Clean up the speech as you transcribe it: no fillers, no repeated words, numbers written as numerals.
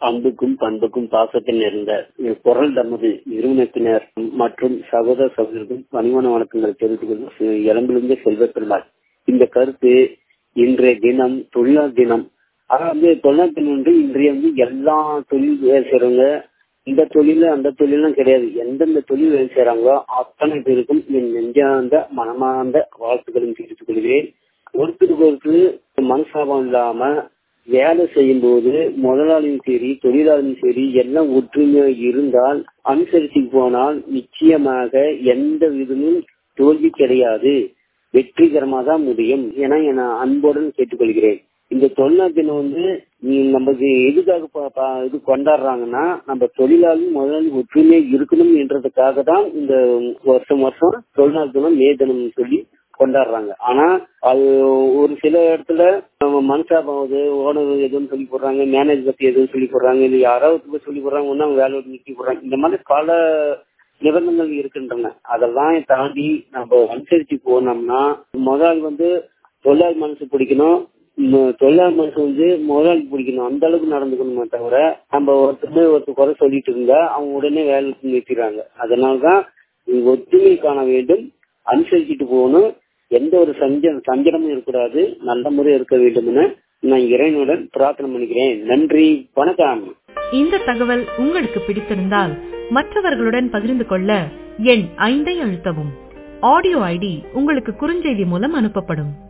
அன்புக்கும் பண்புக்கும் பாசத்தில் இருந்த குரல் நமது நிறுவனத்தினர் மற்றும் சகோதர சகோதரர்கள் பணிவான வணக்கங்களை தெரிவித்துக் கொள்ளும் இளம்பிலிருந்து செல்வ பெருமாள். இந்த கருத்து இன்றைய தினம் தொழிலாளர் தினம். அதாவது தொழிலாளர் தினம் வந்து இன்றைய எல்லா தொழில் வேலை செய்யறவங்க இந்த தொழில அந்த தொழிலும் கிடையாது, எந்தெந்த தொழில் வேலை செய்யறாங்களோ அத்தனை பேருக்கும் என் நெஞ்சார்ந்த மனமார்ந்த வாழ்த்துக்களும் தெரிவித்துக் கொள்கிறேன். ஒருத்தருக்கு ஒருத்தர் மனசாபம் இல்லாம வேலை செய்யும் போது முதலாளியும் சரி தொழிலாளியும் சரி எல்லாம் ஒற்றுமையா இருந்தால் அனுசரிச்சு போனால் நிச்சயமாக எந்த விதமும் தோல்வி கிடையாது, வெற்றிகரமாக தான் முடியும் என அன்புடன் கேட்டுக்கொள்கிறேன். இந்த தொழிலாளர் தினம் நமக்கு எதுக்காக இது கொண்டாடுறாங்கன்னா நம்ம தொழிலாளி முதலாளி ஒற்றுமையா இருக்கணும் என்றதுக்காக தான் இந்த வருஷம் தொழிலாளர் தினம் மே தினம் சொல்லி கொண்டாடுறாங்க. ஆனா அது ஒரு சில இடத்துல மனசாபம் ஓனர் எதுவும் சொல்லி போடுறாங்க, மேனேஜர் பத்தி எதுவும் சொல்லி போடுறாங்க, இல்லை யாராவது சொல்லி போடுறாங்க, ஒன்னும் அவங்க வேலை நிறுத்தி போடுறாங்க. இந்த மாதிரி பல நிபந்தனைகள் இருக்கின்றன. அதெல்லாம் தாண்டி நம்ம அனுசரிச்சு போனோம்னா முதலாளி தொழிலாளி மனசு பிடிக்கணும், தொழிலாளர் மனசு முதலாளி பிடிக்கணும், அந்த அளவுக்கு நடந்துக்கணுமே தவிர நம்ம ஒருத்தர் குறை சொல்லிட்டு இருந்தா அவங்க உடனே வேலை நிறுத்திடுறாங்க. அதனாலதான் ஒற்றுமை காண வேண்டும், அனுசரிச்சுட்டு போகணும், எந்த ஒரு சஞ்சலமும் இருக்கக்கூடாது, நல்ல முறை இருக்க வேண்டும் என நான் இறைவனுடன் பிரார்த்தனை பண்ணிக்கிறேன். நன்றி, வணக்கம். இந்த தகவல் உங்களுக்கு பிடித்திருந்தால் மற்றவர்களுடன் பகிர்ந்து கொள்ள எண் 5 அழுத்தவும். ஆடியோ ஐடி உங்களுக்கு குறுஞ்செய்தி மூலம் அனுப்பப்படும்.